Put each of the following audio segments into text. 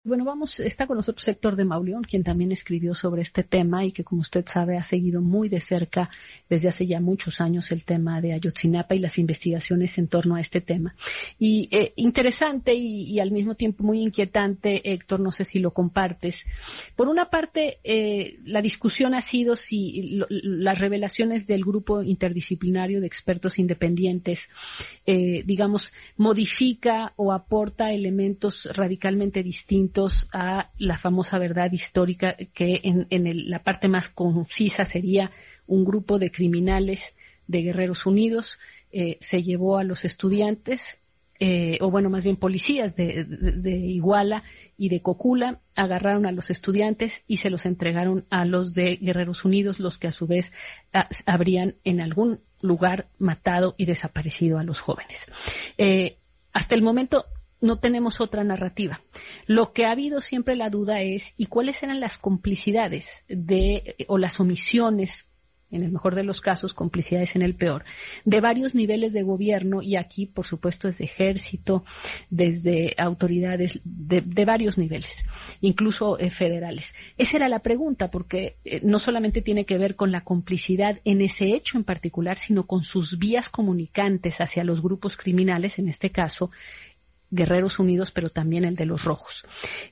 Bueno, está con nosotros Héctor de Mauleón, quien también escribió sobre este tema y que, como usted sabe, ha seguido muy de cerca desde hace ya muchos años el tema de Ayotzinapa y las investigaciones en torno a este tema. Y interesante y al mismo tiempo muy inquietante, Héctor, no sé si lo compartes. Por una parte, la discusión ha sido si las revelaciones del grupo interdisciplinario de expertos independientes, digamos, modifica o aporta elementos radicalmente distintos a la famosa verdad histórica que la parte más concisa sería un grupo de criminales de Guerreros Unidos se llevó a los estudiantes o bueno, más bien policías de Iguala y de Cocula, agarraron a los estudiantes y se los entregaron a los de Guerreros Unidos, los que a su vez habrían en algún lugar matado y desaparecido a los jóvenes. Hasta el momento no tenemos otra narrativa. Lo que ha habido siempre la duda es, ¿y cuáles eran las complicidades o las omisiones, en el mejor de los casos, complicidades en el peor, de varios niveles de gobierno, y aquí, por supuesto, desde ejército, desde autoridades de varios niveles, incluso federales? Esa era la pregunta, porque no solamente tiene que ver con la complicidad en ese hecho en particular, sino con sus vías comunicantes hacia los grupos criminales, en este caso, Guerreros Unidos, pero también el de los Rojos.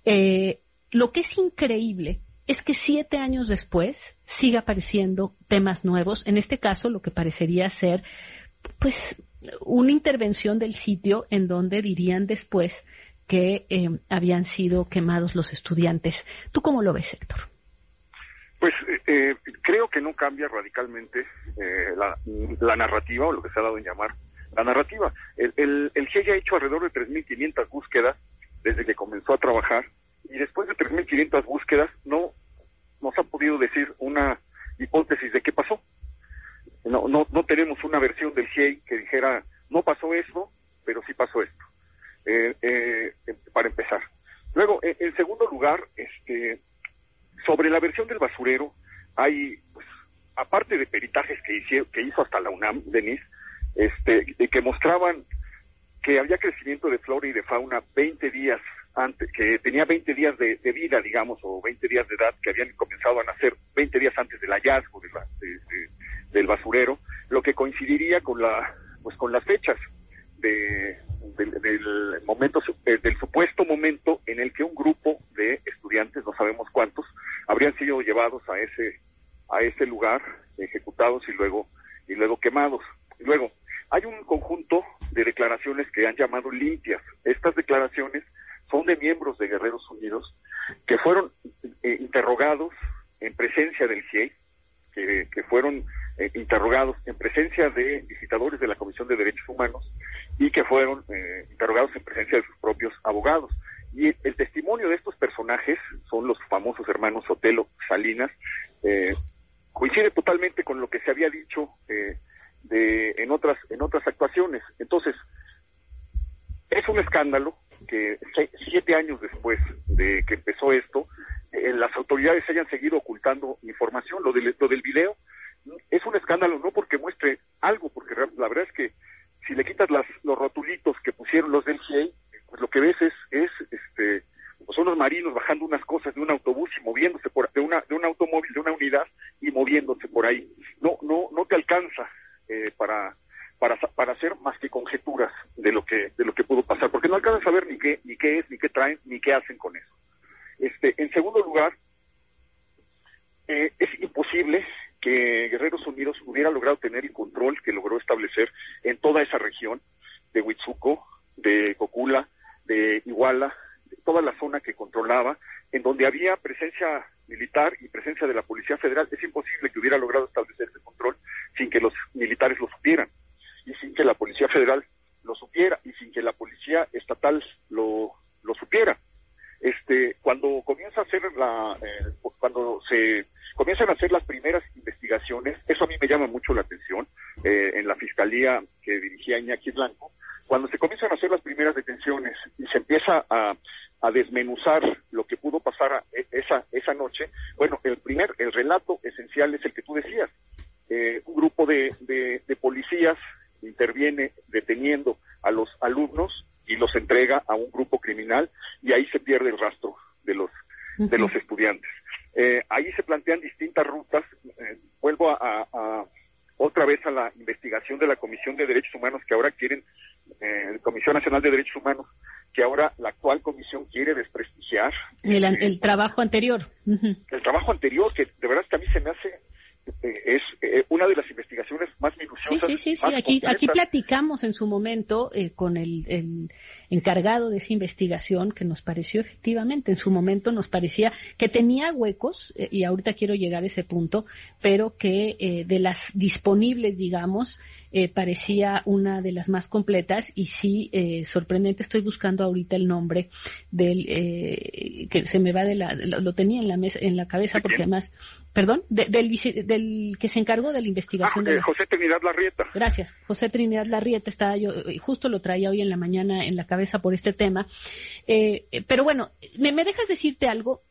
Lo que es increíble es que 7 años después sigue apareciendo temas nuevos. En este caso, lo que parecería ser, pues, una intervención del sitio en donde dirían después que habían sido quemados los estudiantes. ¿Tú cómo lo ves, Héctor? Pues creo que no cambia radicalmente la narrativa, o lo que se ha dado en llamar la narrativa. El GIEI ha hecho alrededor de 3.500 búsquedas desde que comenzó a trabajar, y después de 3.500 búsquedas no nos ha podido decir una hipótesis de qué pasó. No tenemos una versión del GIEI que dijera, no pasó esto, pero sí pasó esto, para empezar. Luego, en segundo lugar, sobre la versión del basurero, hay, pues, aparte de peritajes que hizo hasta la UNAM, Denise, que mostraban que había crecimiento de flora y de fauna 20 días antes, que tenía 20 días de vida, digamos, o 20 días de edad, que habían comenzado a nacer 20 días antes del hallazgo del basurero, lo que coincidiría con las fechas del momento, del supuesto momento en el que un grupo de estudiantes, no sabemos cuántos, habrían sido llevados a ese lugar, ejecutados y luego quemados. Luego, hay un conjunto de declaraciones que han llamado limpias. Estas declaraciones son de miembros de Guerreros Unidos que fueron interrogados en presencia del GIEI, que fueron interrogados en presencia de visitadores de la Comisión de Derechos Humanos y que fueron interrogados en presencia de sus propios abogados. Y el testimonio de estos personajes, son los famosos hermanos Sotelo Salinas, coincide totalmente con lo que se había dicho en otras actuaciones. Entonces, es un escándalo que 7 años después de que empezó esto, las autoridades hayan seguido ocultando información. Lo del video es un escándalo, no porque muestre algo, porque la verdad es que si le quitas los rotulitos que pusieron los del GIEI, pues lo que ves es pues son los marinos bajando unas cosas de un autobús y moviéndose de un automóvil, de una unidad, y moviéndose por ahí. No te alcanza para hacer más que conjeturas de lo que pudo pasar, porque no alcanzan a saber ni qué es, ni qué traen, ni qué hacen con eso. En segundo lugar, es imposible que Guerreros Unidos hubiera logrado tener el control que logró establecer en toda esa región de Huitzuco, de Cocula, de Iguala, de toda la zona que controlaba, en donde había presencia militar y presencia de la Policía Federal. Es imposible que hubiera logrado establecer ese control sin que los militares lo supieran, y sin que la Policía Federal lo supiera, y sin que la Policía Estatal lo supiera. Cuando se comienzan a hacer las primeras investigaciones, eso a mí me llama mucho la atención, en la fiscalía que dirigía Iñaki Blanco, cuando se comienzan a hacer las primeras detenciones y se empieza a desmenuzar lo que pudo pasar esa noche, bueno, el relato esencial es el que tú decías. Un grupo de policías interviene deteniendo a los alumnos y los entrega a un grupo criminal, y ahí se pierde el rastro de los estudiantes. Ahí se plantean distintas rutas. Vuelvo a otra vez a la investigación de la Comisión de Derechos Humanos, que ahora quieren, Comisión Nacional de Derechos Humanos, que ahora la actual comisión quiere desprestigiar. El trabajo anterior. El trabajo anterior, que de verdad es que a mí se me hace, es una de las investigaciones más minuciosas. Sí. Aquí platicamos en su momento con el encargado de esa investigación, que nos pareció efectivamente, en su momento nos parecía que tenía huecos, y ahorita quiero llegar a ese punto, pero que de las disponibles, digamos, parecía una de las más completas, y sí, sorprendente. Estoy buscando ahorita el nombre del que se me va lo tenía en la mesa, en la cabeza, porque además, perdón, del que se encargó de la investigación de José Trinidad Larrieta. Gracias, José Trinidad Larrieta. Estaba yo, justo lo traía hoy en la mañana en la cabeza por este tema, pero bueno, me dejas decirte algo,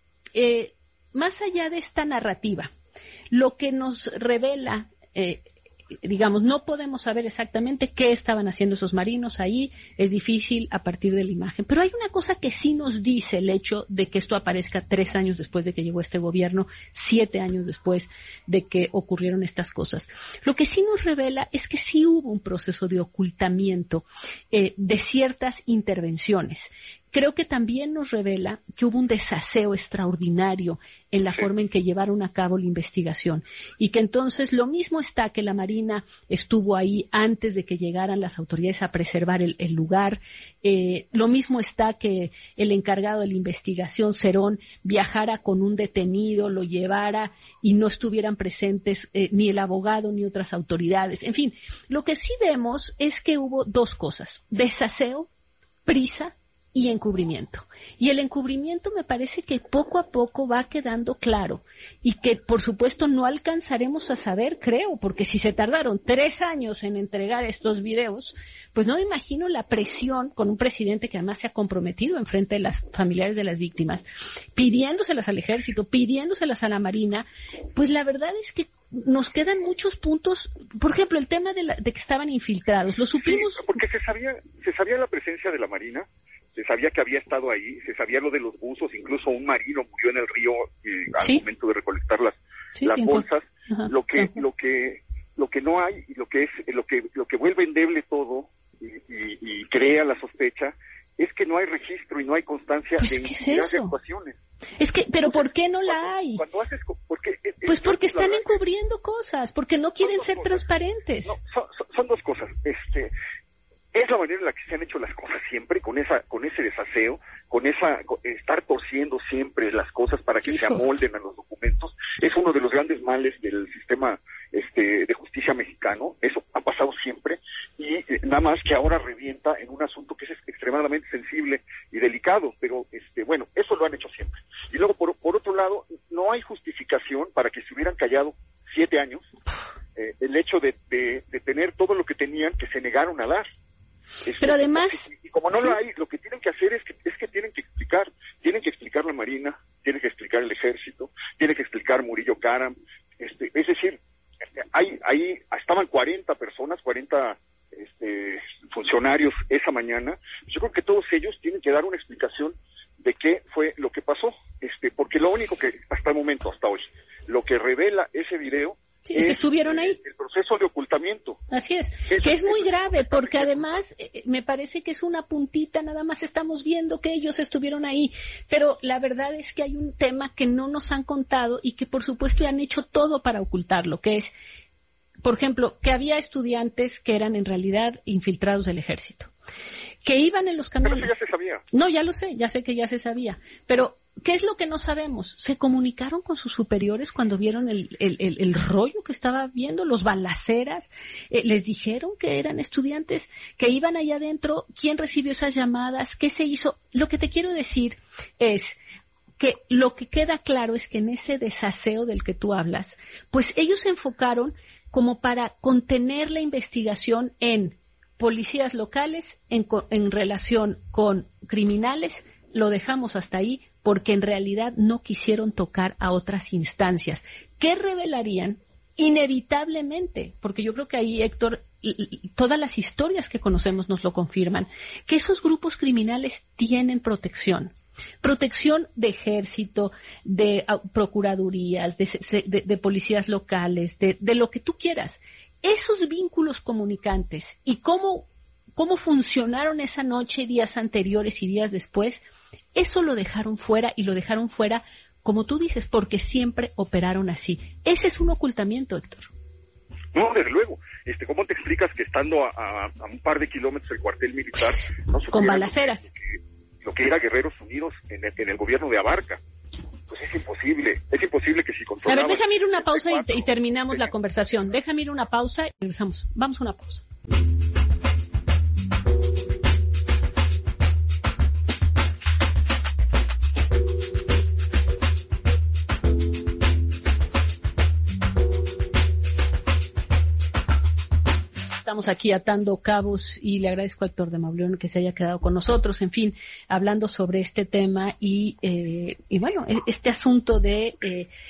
más allá de esta narrativa, lo que nos revela, digamos, no podemos saber exactamente qué estaban haciendo esos marinos ahí, es difícil a partir de la imagen, pero hay una cosa que sí nos dice el hecho de que esto aparezca 3 años después de que llegó este gobierno, 7 años después de que ocurrieron estas cosas. Lo que sí nos revela es que sí hubo un proceso de ocultamiento de ciertas intervenciones. Creo que también nos revela que hubo un desaseo extraordinario en la forma en que llevaron a cabo la investigación, y que entonces lo mismo está que la Marina estuvo ahí antes de que llegaran las autoridades a preservar el lugar, lo mismo está que el encargado de la investigación, Cerón, viajara con un detenido, lo llevara y no estuvieran presentes ni el abogado ni otras autoridades. En fin, lo que sí vemos es que hubo 2 cosas: desaseo, prisa y encubrimiento. Y el encubrimiento me parece que poco a poco va quedando claro, y que por supuesto no alcanzaremos a saber, creo, porque si se tardaron 3 años en entregar estos videos, pues no me imagino la presión con un presidente que además se ha comprometido en frente de las familiares de las víctimas, pidiéndoselas al ejército, pidiéndoselas a la Marina. Pues la verdad es que nos quedan muchos puntos. Por ejemplo, el tema de que estaban infiltrados, lo supimos. Sí, porque se sabía la presencia de la Marina, se sabía que había estado ahí, se sabía lo de los buzos, incluso un marino murió en el río al momento de recolectar las bolsas. Lo que no hay, y lo que vuelve endeble todo y crea la sospecha, es que no hay registro y no hay constancia de infinidad de actuaciones. Es que, pero ¿por qué no la hay? Pues porque están encubriendo cosas, porque no quieren ser transparentes. No, son 2 cosas. Es la manera en la que se han hecho las cosas siempre, con ese desaseo, estar torciendo siempre las cosas para que se amolden a los documentos. Es uno de los grandes males del sistema de justicia mexicano. Eso ha pasado siempre, y nada más que ahora revienta en un asunto que es extremadamente sensible y delicado, pero bueno, eso lo han hecho siempre. Y luego, por otro lado, no hay justificación para que se hubieran callado 7 años, el hecho de tener todo lo que tenían, que se negaron a dar. Pero además, y como no lo hay, lo que tienen que hacer es que tienen que explicar la Marina, tienen que explicar el Ejército, tienen que explicar Murillo Karam, es decir, ahí estaban 40 personas, 40 funcionarios esa mañana. Yo creo que todos ellos tienen que dar una explicación de qué fue lo que pasó, porque lo único que hasta el momento, hasta hoy, lo que revela ese video es que estuvieron ahí. El proceso de ocultamiento. Así es, que es muy grave, porque además me parece que es una puntita, nada más estamos viendo que ellos estuvieron ahí, pero la verdad es que hay un tema que no nos han contado y que por supuesto han hecho todo para ocultarlo, que es, por ejemplo, que había estudiantes que eran en realidad infiltrados del ejército, que iban en los camiones. Pero eso ya se sabía. No, ya lo sé, ya sé que ya se sabía, pero ¿qué es lo que no sabemos? ¿Se comunicaron con sus superiores cuando vieron el rollo que estaba viendo, los balaceras? ¿Les dijeron que eran estudiantes que iban allá adentro? ¿Quién recibió esas llamadas? ¿Qué se hizo? Lo que te quiero decir es que lo que queda claro es que en ese desaseo del que tú hablas, pues ellos se enfocaron como para contener la investigación en policías locales, en relación con criminales. Lo dejamos hasta ahí porque en realidad no quisieron tocar a otras instancias que revelarían inevitablemente, porque yo creo que ahí, Héctor, todas las historias que conocemos nos lo confirman, que esos grupos criminales tienen protección de ejército, de procuradurías, de policías locales, de lo que tú quieras. Esos vínculos comunicantes y cómo funcionaron esa noche, días anteriores y días después, eso lo dejaron fuera, y lo dejaron fuera, como tú dices, porque siempre operaron así. Ese es un ocultamiento, Héctor. No, desde luego. ¿Cómo te explicas que estando a un par de kilómetros del cuartel militar no con balaceras? Lo que era Guerreros Unidos en el gobierno de Abarca. Pues es imposible que si controlaba... A ver, déjame ir una pausa y terminamos la conversación. Déjame ir una pausa y regresamos. Vamos a una pausa. Estamos aquí atando cabos y le agradezco a Héctor de Mauleón que se haya quedado con nosotros, en fin, hablando sobre este tema y bueno, este asunto de,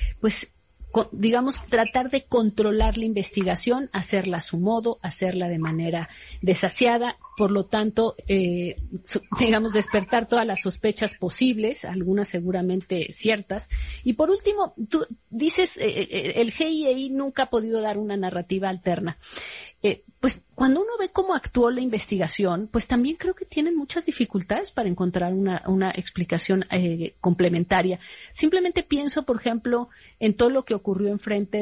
digamos, tratar de controlar la investigación, hacerla a su modo, hacerla de manera desasiada, por lo tanto, digamos, despertar todas las sospechas posibles, algunas seguramente ciertas. Y por último, tú dices, el GIEI nunca ha podido dar una narrativa alterna. Pues cuando uno ve cómo actuó la investigación, pues también creo que tienen muchas dificultades para encontrar una explicación complementaria. Simplemente pienso, por ejemplo, en todo lo que ocurrió enfrente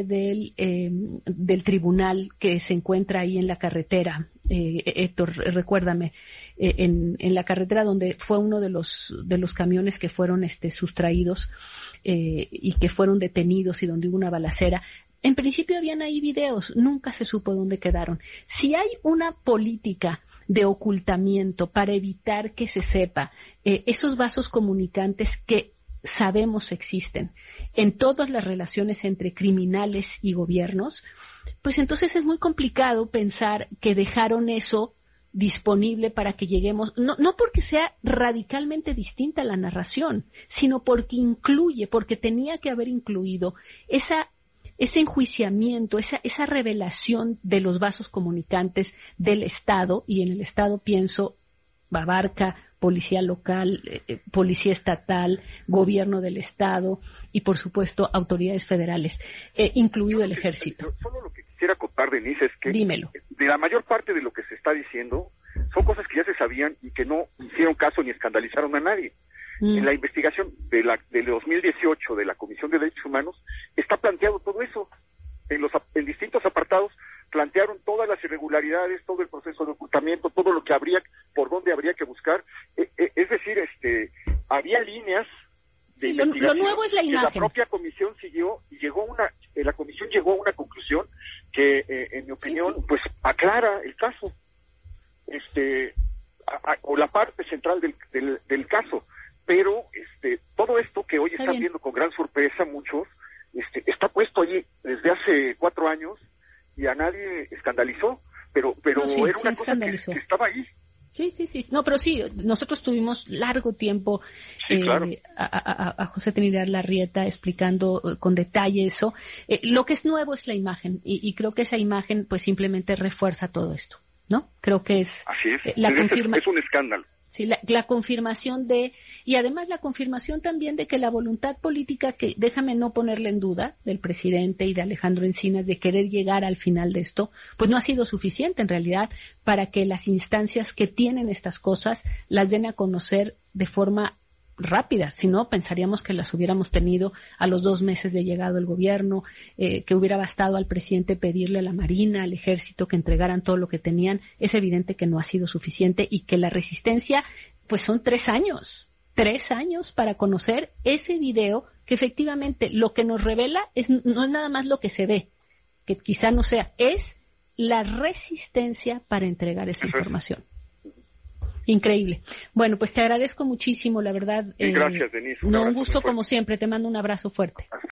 del tribunal que se encuentra ahí en la carretera. Héctor, recuérdame, en la carretera donde fue uno de los camiones que fueron sustraídos y que fueron detenidos y donde hubo una balacera. En principio habían ahí videos, nunca se supo dónde quedaron. Si hay una política de ocultamiento para evitar que se sepa esos vasos comunicantes que sabemos existen en todas las relaciones entre criminales y gobiernos, pues entonces es muy complicado pensar que dejaron eso disponible para que lleguemos, no porque sea radicalmente distinta la narración, sino porque tenía que haber incluido ese enjuiciamiento, esa revelación de los vasos comunicantes del Estado, y en el Estado pienso Abarca, policía local, policía estatal, gobierno del Estado y, por supuesto, autoridades federales, incluido el ejército. Solo lo que quisiera acotar, Denise, es que dímelo. De la mayor parte de lo que se está diciendo son cosas que ya se sabían y que no hicieron caso ni escandalizaron a nadie. En la investigación de 2018 de la Comisión de Derechos Humanos está planteado todo eso. En distintos apartados plantearon todas las irregularidades, todo el proceso de ocultamiento, todo lo que por dónde habría que buscar. Es decir, había líneas de investigación. Lo nuevo es la imagen. Que la propia comisión siguió y la comisión llegó a una conclusión que, en mi opinión, pues aclara el caso, o la parte central del caso. Pero todo esto que hoy están viendo con gran sorpresa muchos, está puesto allí desde hace 4 años y a nadie escandalizó, pero era una cosa que estaba ahí. Sí. No, pero sí, nosotros tuvimos largo tiempo claro. a José Trinidad Larrieta explicando con detalle eso. Lo que es nuevo es la imagen y creo que esa imagen pues simplemente refuerza todo esto, ¿no? Creo que es así es. Es un escándalo. Sí, la confirmación y además la confirmación también de que la voluntad política, que déjame no ponerle en duda, del presidente y de Alejandro Encinas de querer llegar al final de esto, pues no ha sido suficiente en realidad para que las instancias que tienen estas cosas las den a conocer de forma rápida. Si no, pensaríamos que las hubiéramos tenido a los 2 meses de llegado el gobierno, que hubiera bastado al presidente pedirle a la Marina, al Ejército que entregaran todo lo que tenían. Es evidente que no ha sido suficiente y que la resistencia, pues son 3 años. 3 años para conocer ese video que efectivamente lo que nos revela no es nada más lo que se ve, que quizá no sea, es la resistencia para entregar esa información. Increíble. Bueno, pues te agradezco muchísimo, la verdad. Gracias, Denise. Un gusto como siempre. Te mando un abrazo fuerte.